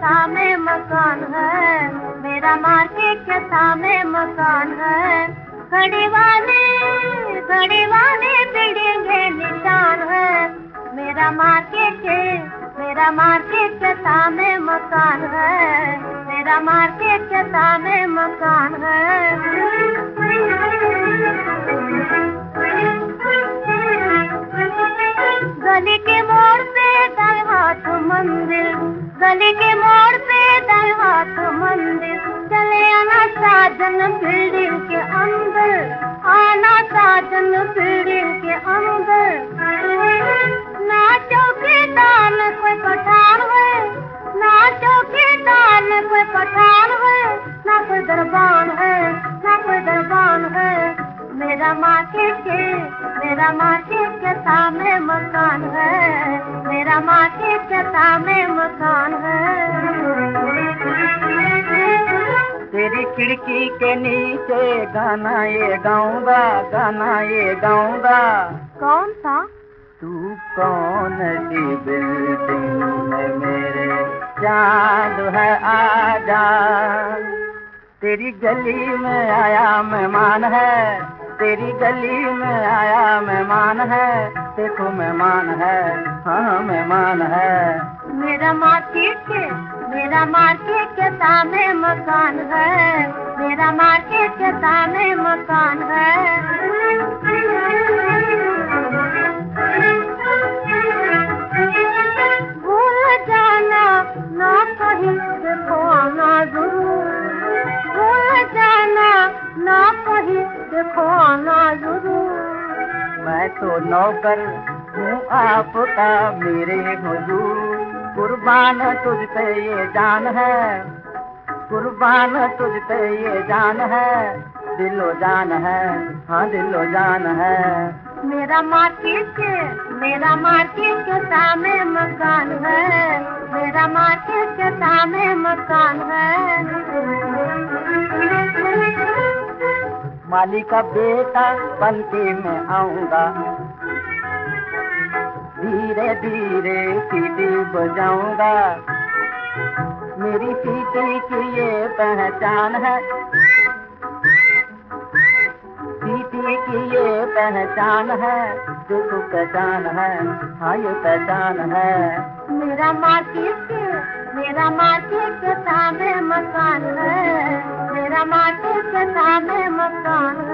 सामने मकान है, मेरा मार्केट के सामने मकान है। घड़ी वाले बिल्डिंग के निशान है, मेरा मार्केट के सामने मकान है, मेरा मार्केट के सामने मकान है। गली के मोड़ पे दाएं हाथ मंदिर, गली के मोड़ पे दाएं हाथ मंदिर। चले आना साजन बिल्डिंग के अंदर, आना साजन बिल्डिंग के अंदर। ना चौकीदार न कोई पठान है, ना चौकीदार न कोई पठान है, ना कोई दरबान है, ना कोई दरबान है। मेरा मार्केट के सामने मकान है, मेरा मार्केट के सामने मकान है। तेरी खिड़की के नीचे गाना ये गाऊंगा, गाना ये गाऊंगा। कौन सा? तू कौन सी बिल्डिंग में मेरे चांद है आजा। तेरी गली में आया मेहमान है, तेरी गली में आया मेहमान है। देखो मेहमान है, हाँ मेहमान है। मेरा मार्केट के सामने मकान है, मेरा मार्केट के सामने मकान है। भूल जाना ना कहीं, देखो आना जरूर। भूल जाना ना कहीं, देखो आना जरूर। मैं तो नौकर हूँ आपका मेरे हुजूर। कुर्बान तुझ पे ये जान है, कुर्बान तुझ पे ये जान है। दिलो जान है, हाँ दिलो जान है। मेरा मार्केट के सामने मकान है, मेरा मार्केट के सामने मकान है। माली का बेटा बनके मैं आऊंगा, धीरे धीरे सीटी बजाऊंगा। मेरी सीटी की ये पहचान है, सीटी की ये पहचान है। देखो पहचान है, हाँ ये पहचान है। मेरा मार्केट के सामने मकान है, मेरा मार्केट के सामने मकान